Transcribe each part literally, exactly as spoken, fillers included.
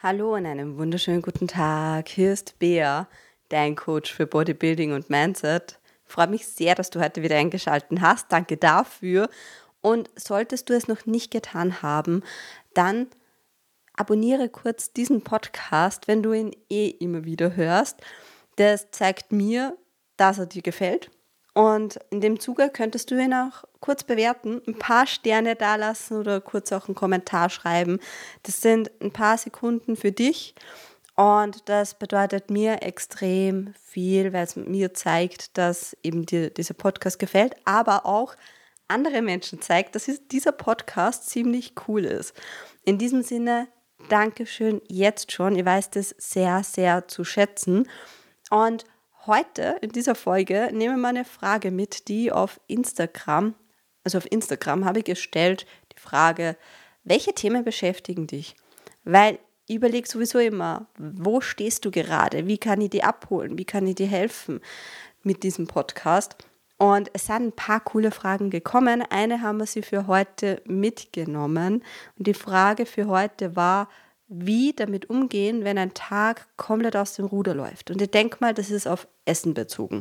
Hallo und einen wunderschönen guten Tag. Hier ist Bea, dein Coach für Bodybuilding und Mindset. Ich freue mich sehr, dass du heute wieder eingeschaltet hast. Danke dafür. Und solltest du es noch nicht getan haben, dann abonniere kurz diesen Podcast, wenn du ihn eh immer wieder hörst. Das zeigt mir, dass er dir gefällt. Und in dem Zuge könntest du ihn auch kurz bewerten, ein paar Sterne dalassen oder kurz auch einen Kommentar schreiben. Das sind ein paar Sekunden für dich und das bedeutet mir extrem viel, weil es mir zeigt, dass eben dir dieser Podcast gefällt, aber auch andere Menschen zeigt, dass dieser Podcast ziemlich cool ist. In diesem Sinne, Dankeschön jetzt schon. Ihr weißt es sehr, sehr zu schätzen. Und heute in dieser Folge nehmen wir eine Frage mit, die auf Instagram, also auf Instagram habe ich gestellt, die Frage, welche Themen beschäftigen dich? Weil ich überlege sowieso immer, wo stehst du gerade? Wie kann ich dir abholen? Wie kann ich dir helfen mit diesem Podcast? Und es sind ein paar coole Fragen gekommen. Eine haben wir sie für heute mitgenommen. Und die Frage für heute war, wie damit umgehen, wenn ein Tag komplett aus dem Ruder läuft. Und ich denke mal, das ist auf Essen bezogen.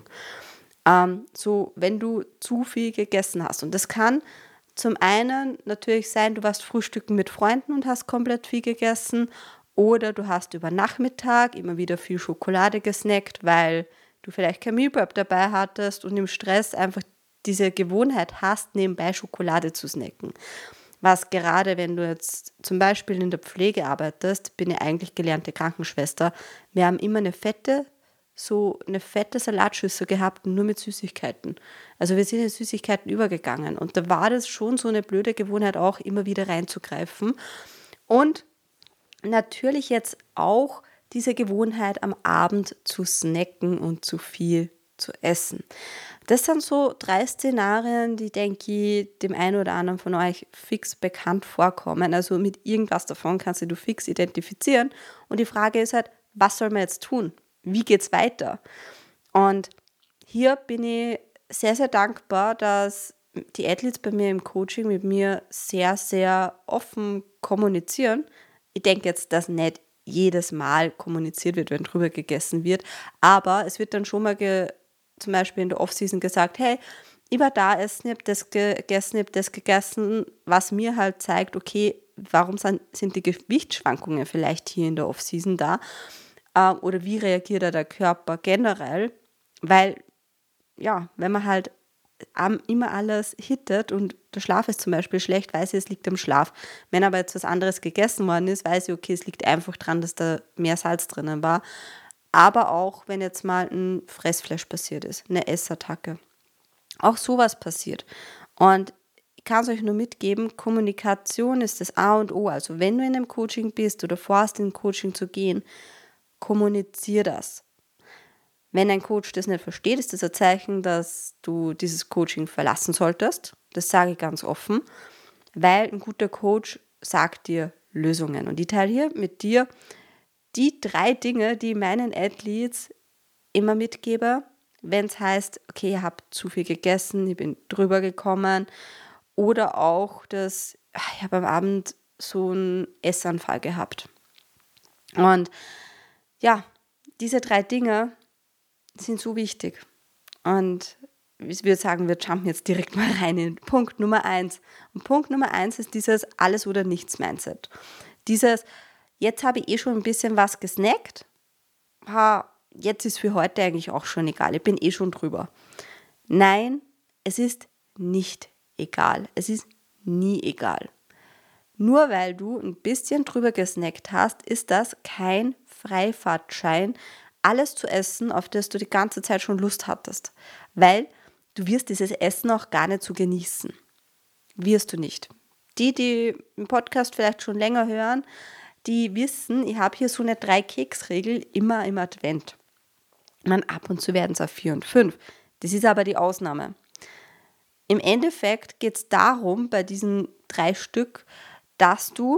Ähm, so, wenn du zu viel gegessen hast. Und das kann zum einen natürlich sein, du warst frühstücken mit Freunden und hast komplett viel gegessen. Oder du hast über Nachmittag immer wieder viel Schokolade gesnackt, weil du vielleicht kein Meal Prep dabei hattest und im Stress einfach diese Gewohnheit hast, nebenbei Schokolade zu snacken. Was gerade, wenn du jetzt zum Beispiel in der Pflege arbeitest, bin ich eigentlich gelernte Krankenschwester, wir haben immer eine fette, so eine fette Salatschüssel gehabt, nur mit Süßigkeiten. Also wir sind in Süßigkeiten übergegangen und da war das schon so eine blöde Gewohnheit auch, immer wieder reinzugreifen. Und natürlich jetzt auch diese Gewohnheit am Abend zu snacken und zu viel zu essen. Das sind so drei Szenarien, die, denke ich, dem einen oder anderen von euch fix bekannt vorkommen. Also mit irgendwas davon kannst du fix identifizieren. Und die Frage ist halt, was soll man jetzt tun? Wie geht's weiter? Und hier bin ich sehr, sehr dankbar, dass die Athletes bei mir im Coaching mit mir sehr, sehr offen kommunizieren. Ich denke jetzt, dass nicht jedes Mal kommuniziert wird, wenn drüber gegessen wird, aber es wird dann schon mal ge- zum Beispiel in der Off-Season gesagt, hey, ich war da essen, ich habe das gegessen, ich habe das gegessen, was mir halt zeigt, okay, warum sind, sind die Gewichtsschwankungen vielleicht hier in der Off-Season da äh, oder wie reagiert da der Körper generell, weil ja, wenn man halt immer alles hittet und der Schlaf ist zum Beispiel schlecht, weiß ich, es liegt am Schlaf. Wenn aber jetzt was anderes gegessen worden ist, weiß ich, okay, es liegt einfach daran, dass da mehr Salz drinnen war. Aber auch, wenn jetzt mal ein Fressflash passiert ist, eine Essattacke. Auch sowas passiert. Und ich kann es euch nur mitgeben, Kommunikation ist das A und O. Also wenn du in einem Coaching bist oder vorhast, in ein Coaching zu gehen, kommunizier das. Wenn ein Coach das nicht versteht, ist das ein Zeichen, dass du dieses Coaching verlassen solltest. Das sage ich ganz offen, weil ein guter Coach sagt dir Lösungen. Und ich teile hier mit dir die drei Dinge, die ich meinen Athletes immer mitgebe, wenn es heißt, okay, ich habe zu viel gegessen, ich bin drüber gekommen oder auch, dass ich habe am Abend so einen Essanfall gehabt. Und ja, diese drei Dinge sind so wichtig. Und ich würde sagen, wir jumpen jetzt direkt mal rein in Punkt Nummer eins. Und Punkt Nummer eins ist dieses Alles- oder Nichts-Mindset. Dieses, jetzt habe ich eh schon ein bisschen was gesnackt, ha, jetzt ist für heute eigentlich auch schon egal, ich bin eh schon drüber. Nein, es ist nicht egal. Es ist nie egal. Nur weil du ein bisschen drüber gesnackt hast, ist das kein Freifahrtschein, alles zu essen, auf das du die ganze Zeit schon Lust hattest. Weil du wirst dieses Essen auch gar nicht so genießen. Wirst du nicht. Die, die den Podcast vielleicht schon länger hören, die wissen, ich habe hier so eine Drei-Keks-Regel immer im Advent. Man, ab und zu werden es auf vier und fünf. Das ist aber die Ausnahme. Im Endeffekt geht es darum, bei diesen drei Stück, dass du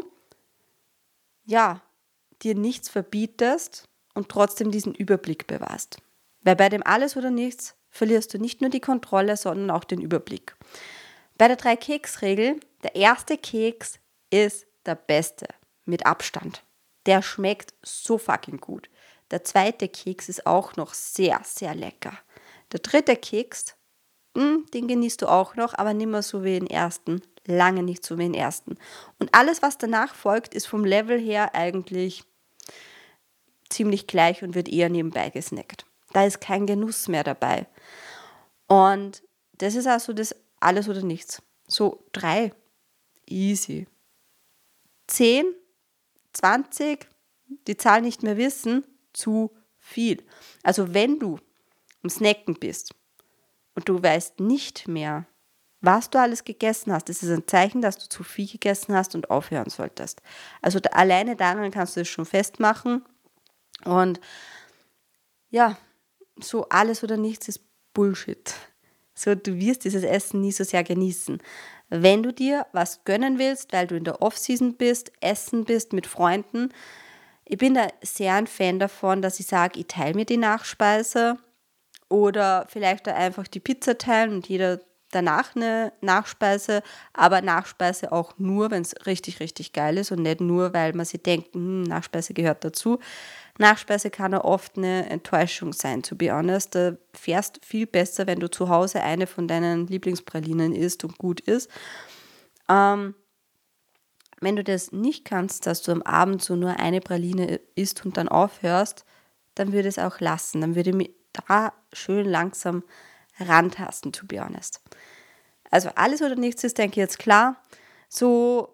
ja, dir nichts verbietest und trotzdem diesen Überblick bewahrst. Weil bei dem Alles oder Nichts verlierst du nicht nur die Kontrolle, sondern auch den Überblick. Bei der Drei-Keks-Regel, der erste Keks ist der beste, mit Abstand. Der schmeckt so fucking gut. Der zweite Keks ist auch noch sehr, sehr lecker. Der dritte Keks, mh, den genießt du auch noch, aber nicht mehr so wie den ersten. Lange nicht so wie den ersten. Und alles, was danach folgt, ist vom Level her eigentlich ziemlich gleich und wird eher nebenbei gesnackt. Da ist kein Genuss mehr dabei. Und das ist also das alles oder nichts. So drei, easy. Zehn, zwanzig, die Zahl nicht mehr wissen, zu viel. Also wenn du am Snacken bist und du weißt nicht mehr, was du alles gegessen hast, das ist ein Zeichen, dass du zu viel gegessen hast und aufhören solltest. Also da, alleine daran kannst du es schon festmachen. Und ja, so alles oder nichts ist Bullshit. So, du wirst dieses Essen nie so sehr genießen. Wenn du dir was gönnen willst, weil du in der Off-Season bist, essen bist mit Freunden, ich bin da sehr ein Fan davon, dass ich sage, ich teile mir die Nachspeise oder vielleicht da einfach die Pizza teilen und jeder danach eine Nachspeise, aber Nachspeise auch nur, wenn es richtig, richtig geil ist und nicht nur, weil man sich denkt, hm, Nachspeise gehört dazu. Nachspeise kann auch oft eine Enttäuschung sein, to be honest. Da fährst viel besser, wenn du zu Hause eine von deinen Lieblingspralinen isst und gut ist. Ähm, wenn du das nicht kannst, dass du am Abend so nur eine Praline isst und dann aufhörst, dann würde ich es auch lassen. Dann würde ich mich da schön langsam rantasten, to be honest. Also alles oder nichts ist, denke ich, jetzt klar. So,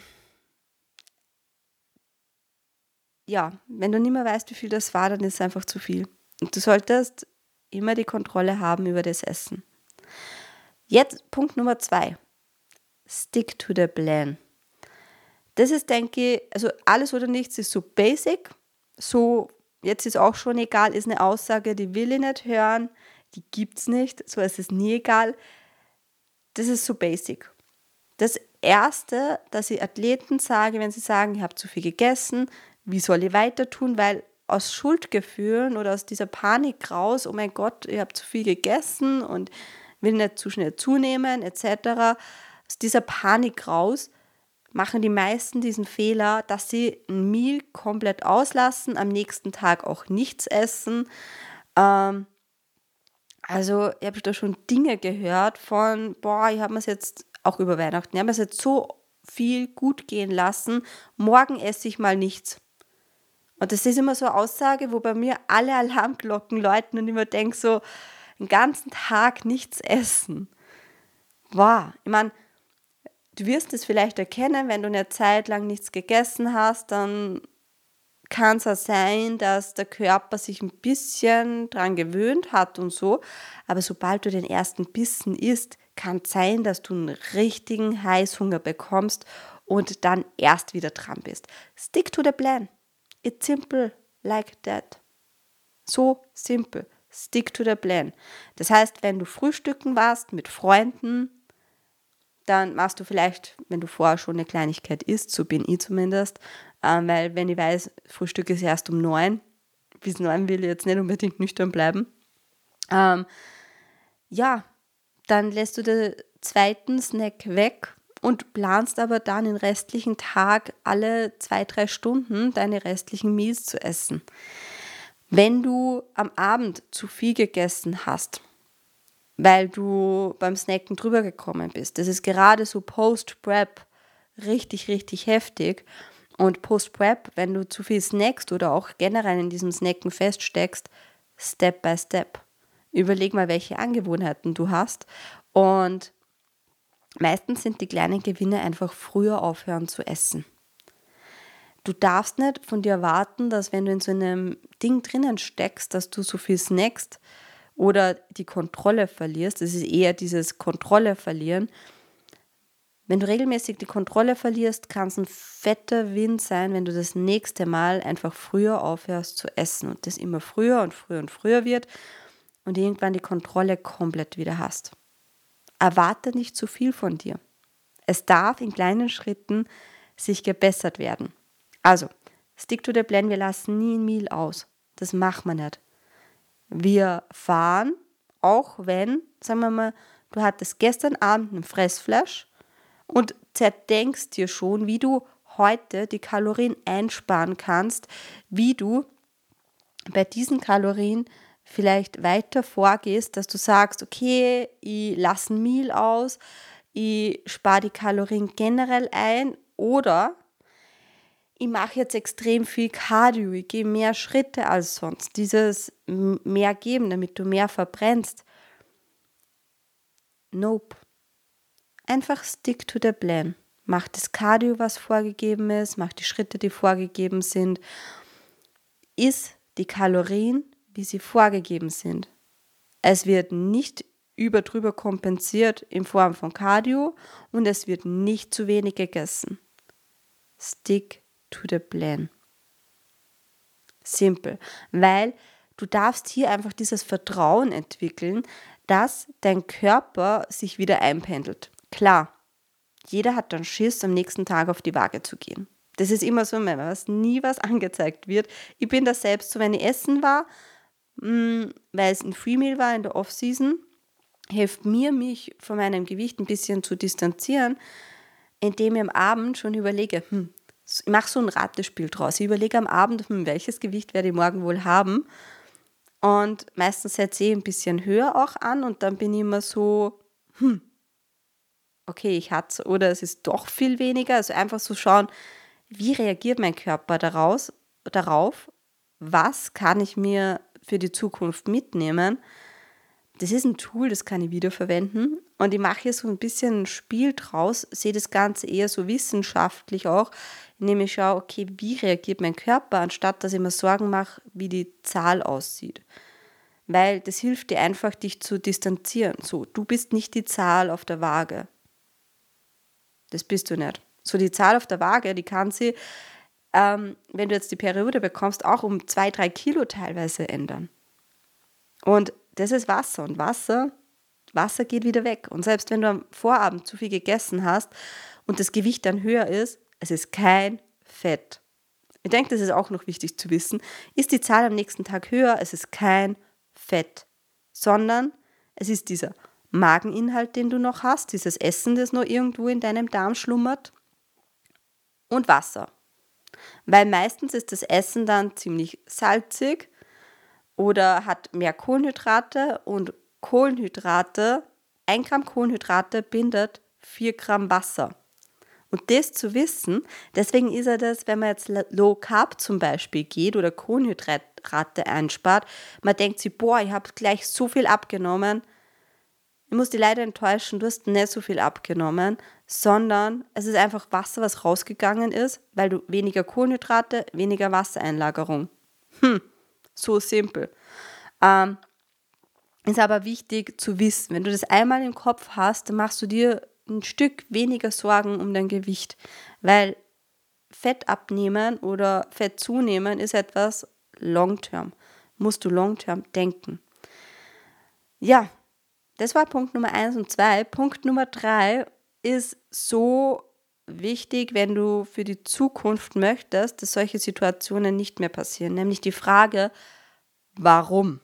ja, wenn du nicht mehr weißt, wie viel das war, dann ist es einfach zu viel. Und du solltest immer die Kontrolle haben über das Essen. Jetzt Punkt Nummer zwei. Stick to the plan. Das ist, denke ich, also alles oder nichts ist so basic. So, jetzt ist auch schon egal, ist eine Aussage, die will ich nicht hören, die gibt es nicht, so ist es nie egal. Das ist so basic. Das Erste, dass ich Athleten sage, wenn sie sagen, ich habe zu viel gegessen, wie soll ich weiter tun? Weil aus Schuldgefühlen oder aus dieser Panik raus, oh mein Gott, ich habe zu viel gegessen und will nicht zu schnell zunehmen, et cetera. Aus dieser Panik raus machen die meisten diesen Fehler, dass sie ein Meal komplett auslassen, am nächsten Tag auch nichts essen. Ähm, also ich habe da schon Dinge gehört von, boah, ich habe mir es jetzt auch über Weihnachten, ich habe mir es jetzt so viel gut gehen lassen, morgen esse ich mal nichts. Und das ist immer so eine Aussage, wo bei mir alle Alarmglocken läuten und ich mir denke so, den ganzen Tag nichts essen. Wow, ich meine, du wirst es vielleicht erkennen, wenn du eine Zeit lang nichts gegessen hast, dann kann es auch sein, dass der Körper sich ein bisschen dran gewöhnt hat und so. Aber sobald du den ersten Bissen isst, kann es sein, dass du einen richtigen Heißhunger bekommst und dann erst wieder dran bist. Stick to the plan. It's simple like that. So simpel. Stick to the plan. Das heißt, wenn du frühstücken warst mit Freunden, dann machst du vielleicht, wenn du vorher schon eine Kleinigkeit isst, so bin ich zumindest, ähm, weil wenn ich weiß, Frühstück ist erst um neun, bis neun will ich jetzt nicht unbedingt nüchtern bleiben, ähm, ja, dann lässt du den zweiten Snack weg und planst aber dann den restlichen Tag alle zwei, drei Stunden deine restlichen Meals zu essen. Wenn du am Abend zu viel gegessen hast, weil du beim Snacken drüber gekommen bist. Das ist gerade so Post-Prep richtig, richtig heftig. Und Post-Prep, wenn du zu viel snackst oder auch generell in diesem Snacken feststeckst, Step by Step. Überleg mal, welche Angewohnheiten du hast. Und meistens sind die kleinen Gewinne einfach früher aufhören zu essen. Du darfst nicht von dir erwarten, dass wenn du in so einem Ding drinnen steckst, dass du so viel snackst, oder die Kontrolle verlierst, das ist eher dieses Kontrolle verlieren. Wenn du regelmäßig die Kontrolle verlierst, kann es ein fetter Wind sein, wenn du das nächste Mal einfach früher aufhörst zu essen und das immer früher und früher und früher wird und irgendwann die Kontrolle komplett wieder hast. Erwarte nicht zu viel von dir. Es darf in kleinen Schritten sich gebessert werden. Also, stick to the plan, wir lassen nie ein Meal aus. Das machen wir nicht. Wir fahren, auch wenn, sagen wir mal, du hattest gestern Abend einen Fressflash und zerdenkst dir schon, wie du heute die Kalorien einsparen kannst, wie du bei diesen Kalorien vielleicht weiter vorgehst, dass du sagst, okay, ich lasse ein Meal aus, ich spare die Kalorien generell ein oder ich mache jetzt extrem viel Cardio, ich gehe mehr Schritte als sonst. Dieses mehr geben, damit du mehr verbrennst. Nope. Einfach stick to the plan. Mach das Cardio, was vorgegeben ist, mach die Schritte, die vorgegeben sind. Iss die Kalorien, wie sie vorgegeben sind. Es wird nicht über drüber kompensiert in Form von Cardio und es wird nicht zu wenig gegessen. Stick to the plan. Simpel, weil du darfst hier einfach dieses Vertrauen entwickeln, dass dein Körper sich wieder einpendelt. Klar, jeder hat dann Schiss, am nächsten Tag auf die Waage zu gehen. Das ist immer so, wenn was nie was angezeigt wird. Ich bin da selbst so, wenn ich essen war, mh, weil es ein Free Meal war in der Off-Season, hilft mir, mich von meinem Gewicht ein bisschen zu distanzieren, indem ich am Abend schon überlege, hm, ich mache so ein Ratespiel draus. Ich überlege am Abend, hm, welches Gewicht werde ich morgen wohl haben. Und meistens setze ich ein bisschen höher auch an und dann bin ich immer so, hm, okay, ich hatte es oder es ist doch viel weniger. Also einfach so schauen, wie reagiert mein Körper daraus, darauf, was kann ich mir für die Zukunft mitnehmen. Das ist ein Tool, das kann ich wiederverwenden und ich mache hier so ein bisschen ein Spiel draus, sehe das Ganze eher so wissenschaftlich auch, indem ich schaue, okay, wie reagiert mein Körper, anstatt dass ich mir Sorgen mache, wie die Zahl aussieht. Weil das hilft dir einfach, dich zu distanzieren. So, du bist nicht die Zahl auf der Waage. Das bist du nicht. So, die Zahl auf der Waage, die kann sie, ähm, wenn du jetzt die Periode bekommst, auch um zwei, drei Kilo teilweise ändern. Und das ist Wasser und Wasser, Wasser geht wieder weg. Und selbst wenn du am Vorabend zu viel gegessen hast und das Gewicht dann höher ist, es ist kein Fett. Ich denke, das ist auch noch wichtig zu wissen. Ist die Zahl am nächsten Tag höher, es ist kein Fett, sondern es ist dieser Mageninhalt, den du noch hast, dieses Essen, das noch irgendwo in deinem Darm schlummert und Wasser. Weil meistens ist das Essen dann ziemlich salzig oder hat mehr Kohlenhydrate und Kohlenhydrate, ein Gramm Kohlenhydrate bindet vier Gramm Wasser. Und das zu wissen, deswegen ist er das, wenn man jetzt Low Carb zum Beispiel geht oder Kohlenhydrate einspart, man denkt sich, boah, ich habe gleich so viel abgenommen. Ich muss dich leider enttäuschen, du hast nicht so viel abgenommen, sondern es ist einfach Wasser, was rausgegangen ist, weil du weniger Kohlenhydrate, weniger Wassereinlagerung. Hm, so simpel. Ähm, ist aber wichtig zu wissen, wenn du das einmal im Kopf hast, dann machst du dir ein Stück weniger Sorgen um dein Gewicht, weil Fett abnehmen oder Fett zunehmen ist etwas long-term. Musst du long-term denken. Ja, das war Punkt Nummer eins und zwei. Punkt Nummer drei ist so wichtig, wenn du für die Zukunft möchtest, dass solche Situationen nicht mehr passieren. Nämlich die Frage, warum?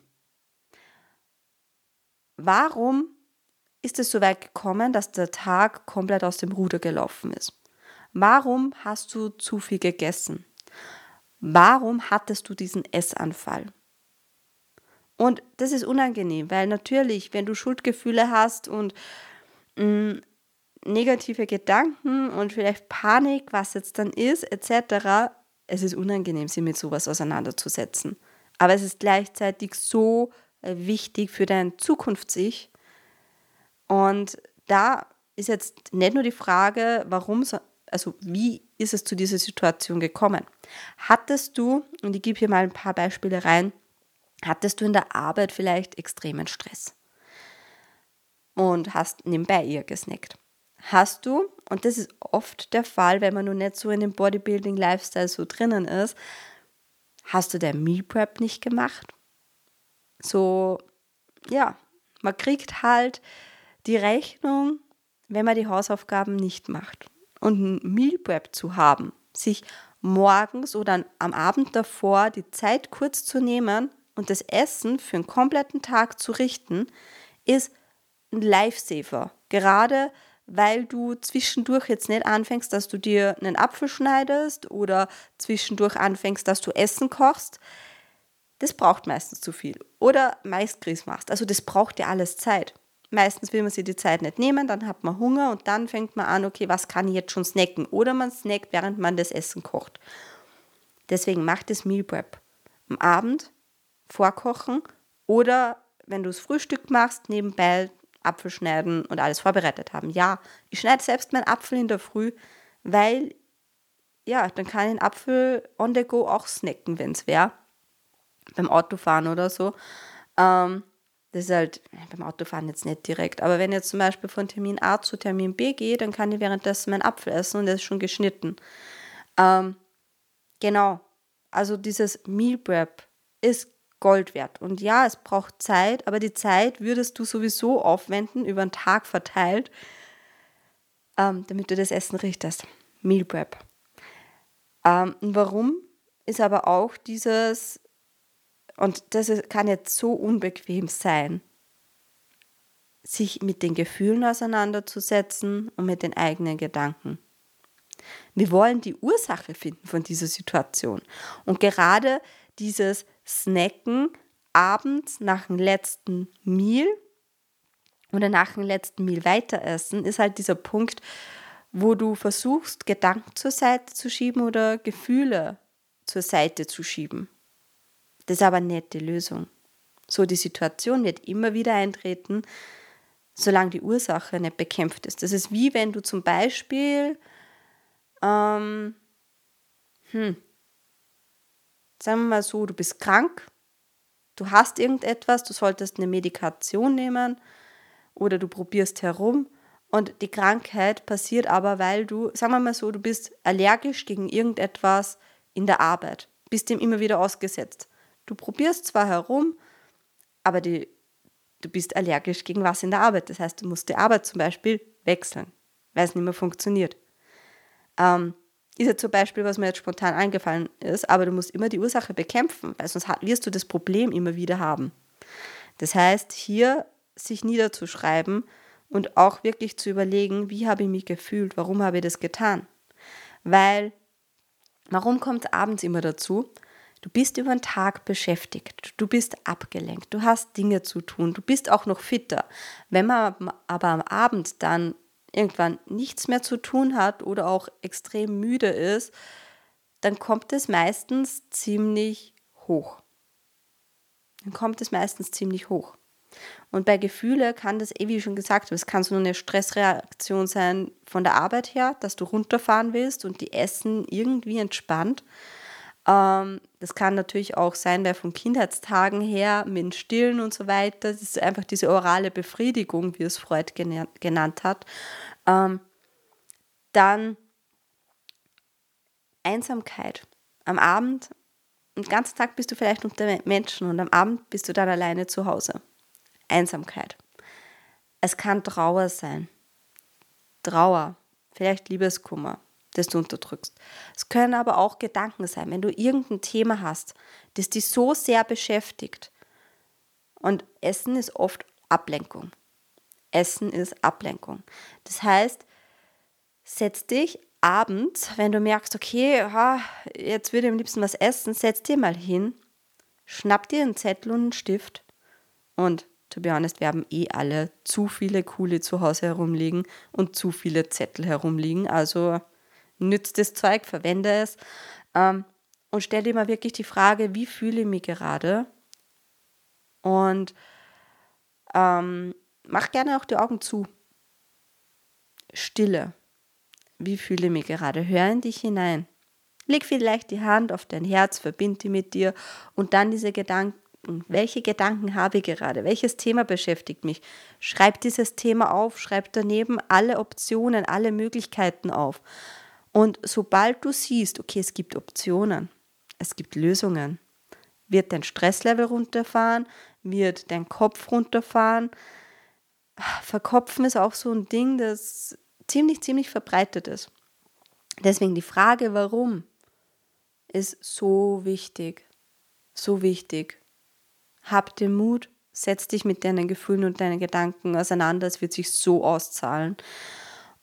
Warum ist es so weit gekommen, dass der Tag komplett aus dem Ruder gelaufen ist? Warum hast du zu viel gegessen? Warum hattest du diesen Essanfall? Und das ist unangenehm, weil natürlich, wenn du Schuldgefühle hast und mh, negative Gedanken und vielleicht Panik, was jetzt dann ist, et cetera, es ist unangenehm, sich mit sowas auseinanderzusetzen. Aber es ist gleichzeitig so wichtig für dein Zukunfts-Ich. Und da ist jetzt nicht nur die Frage, warum, also wie ist es zu dieser Situation gekommen? Hattest du, und ich gebe hier mal ein paar Beispiele rein, hattest du in der Arbeit vielleicht extremen Stress und hast nebenbei eher gesnackt? Hast du, und das ist oft der Fall, wenn man nur nicht so in dem Bodybuilding-Lifestyle so drinnen ist, hast du dein Meal Prep nicht gemacht? So, ja, man kriegt halt die Rechnung, wenn man die Hausaufgaben nicht macht. Und ein Meal Prep zu haben, sich morgens oder am Abend davor die Zeit kurz zu nehmen und das Essen für einen kompletten Tag zu richten, ist ein Lifesaver. Gerade weil du zwischendurch jetzt nicht anfängst, dass du dir einen Apfel schneidest oder zwischendurch anfängst, dass du Essen kochst. Das braucht meistens zu viel. Oder Maisgrieß machst. Also das braucht ja alles Zeit. Meistens will man sich die Zeit nicht nehmen, dann hat man Hunger und dann fängt man an, okay, was kann ich jetzt schon snacken? Oder man snackt, während man das Essen kocht. Deswegen mach das Meal Prep. Am Abend vorkochen oder wenn du das Frühstück machst, nebenbei Apfel schneiden und alles vorbereitet haben. Ja, ich schneide selbst meinen Apfel in der Früh, weil, ja, dann kann ich den Apfel on the go auch snacken, wenn es wäre. Beim Autofahren oder so. Ähm, das ist halt beim Autofahren jetzt nicht direkt. Aber wenn ich jetzt zum Beispiel von Termin A zu Termin B gehe, dann kann ich währenddessen meinen Apfel essen und der ist schon geschnitten. Ähm, genau. Also dieses Meal Prep ist Gold wert. Und ja, es braucht Zeit, aber die Zeit würdest du sowieso aufwenden, über den Tag verteilt, ähm, damit du das Essen richtest. Meal Prep. Ähm, und warum ist aber auch dieses, und das ist, kann jetzt so unbequem sein, sich mit den Gefühlen auseinanderzusetzen und mit den eigenen Gedanken. Wir wollen die Ursache finden von dieser Situation. Und gerade dieses Snacken abends nach dem letzten Meal oder nach dem letzten Meal weiteressen, ist halt dieser Punkt, wo du versuchst, Gedanken zur Seite zu schieben oder Gefühle zur Seite zu schieben. Das ist aber nicht die Lösung. So, die Situation wird immer wieder eintreten, solange die Ursache nicht bekämpft ist. Das ist wie wenn du zum Beispiel, ähm, hm, sagen wir mal so, du bist krank, du hast irgendetwas, du solltest eine Medikation nehmen oder du probierst herum und die Krankheit passiert aber, weil du, sagen wir mal so, du bist allergisch gegen irgendetwas in der Arbeit, bist dem immer wieder ausgesetzt. Du probierst zwar herum, aber die, du bist allergisch gegen was in der Arbeit. Das heißt, du musst die Arbeit zum Beispiel wechseln, weil es nicht mehr funktioniert. Ähm, ist jetzt zum Beispiel, was mir jetzt spontan eingefallen ist, aber du musst immer die Ursache bekämpfen, weil sonst wirst du das Problem immer wieder haben. Das heißt, hier sich niederzuschreiben und auch wirklich zu überlegen, wie habe ich mich gefühlt, warum habe ich das getan. Weil, warum kommt es abends immer dazu? Du bist über den Tag beschäftigt, du bist abgelenkt, du hast Dinge zu tun, du bist auch noch fitter. Wenn man aber am Abend dann irgendwann nichts mehr zu tun hat oder auch extrem müde ist, dann kommt es meistens ziemlich hoch. Dann kommt es meistens ziemlich hoch. Und bei Gefühle kann das, eh wie ich schon gesagt habe, es kann so eine Stressreaktion sein von der Arbeit her, dass du runterfahren willst und die Essen irgendwie entspannt. Ähm, das kann natürlich auch sein, weil von Kindheitstagen her mit dem Stillen und so weiter, das ist einfach diese orale Befriedigung, wie es Freud genannt hat. Ähm, dann Einsamkeit. Am Abend, den ganzen Tag bist du vielleicht unter Menschen und am Abend bist du dann alleine zu Hause. Einsamkeit. Es kann Trauer sein. Trauer, vielleicht Liebeskummer, das du unterdrückst. Es können aber auch Gedanken sein, wenn du irgendein Thema hast, das dich so sehr beschäftigt. Und Essen ist oft Ablenkung. Essen ist Ablenkung. Das heißt, setz dich abends, wenn du merkst, okay, ha, jetzt würde ich am liebsten was essen, setz dir mal hin, schnapp dir einen Zettel und einen Stift und to be honest, wir haben eh alle zu viele Coole zu Hause herumliegen und zu viele Zettel herumliegen. Also nützt das Zeug, verwende es ähm, und stell dir mal wirklich die Frage, wie fühle ich mich gerade? Und ähm, mach gerne auch die Augen zu. Stille. Wie fühle ich mich gerade? Hör in dich hinein. Leg vielleicht die Hand auf dein Herz, verbind die mit dir und dann diese Gedanken. Welche Gedanken habe ich gerade? Welches Thema beschäftigt mich? Schreib dieses Thema auf, schreib daneben alle Optionen, alle Möglichkeiten auf. Und sobald du siehst, okay, es gibt Optionen, es gibt Lösungen, wird dein Stresslevel runterfahren, wird dein Kopf runterfahren. Verkopfen ist auch so ein Ding, das ziemlich, ziemlich verbreitet ist. Deswegen die Frage, warum, ist so wichtig, so wichtig. Hab den Mut, setz dich mit deinen Gefühlen und deinen Gedanken auseinander, es wird sich so auszahlen.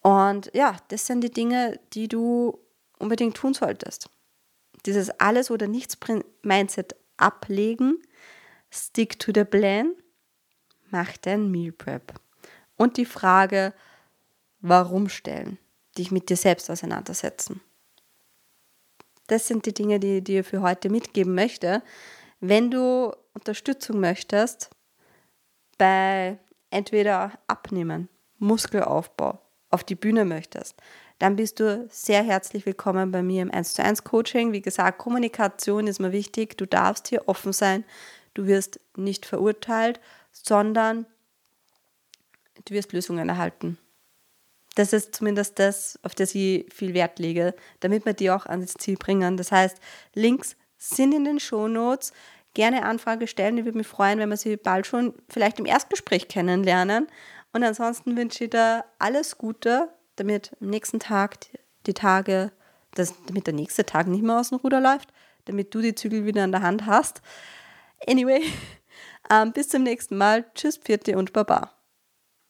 Und ja, das sind die Dinge, die du unbedingt tun solltest. Dieses Alles- oder Nichts-Mindset ablegen, stick to the plan, mach dein Meal Prep. Und die Frage, warum stellen, dich mit dir selbst auseinandersetzen. Das sind die Dinge, die ich dir für heute mitgeben möchte. Wenn du Unterstützung möchtest bei entweder Abnehmen, Muskelaufbau, auf die Bühne möchtest, dann bist du sehr herzlich willkommen bei mir im eins zu eins Coaching. Wie gesagt, Kommunikation ist mir wichtig. Du darfst hier offen sein. Du wirst nicht verurteilt, sondern du wirst Lösungen erhalten. Das ist zumindest das, auf das ich viel Wert lege, damit wir die auch ans Ziel bringen. Das heißt, Links sind in den Shownotes. Gerne Anfrage stellen. Ich würde mich freuen, wenn wir sie bald schon vielleicht im Erstgespräch kennenlernen. Und ansonsten wünsche ich dir alles Gute, damit am nächsten Tag die Tage, das, damit der nächste Tag nicht mehr aus dem Ruder läuft, damit du die Zügel wieder in der Hand hast. Anyway, ähm, bis zum nächsten Mal. Tschüss, Pfiat und Baba.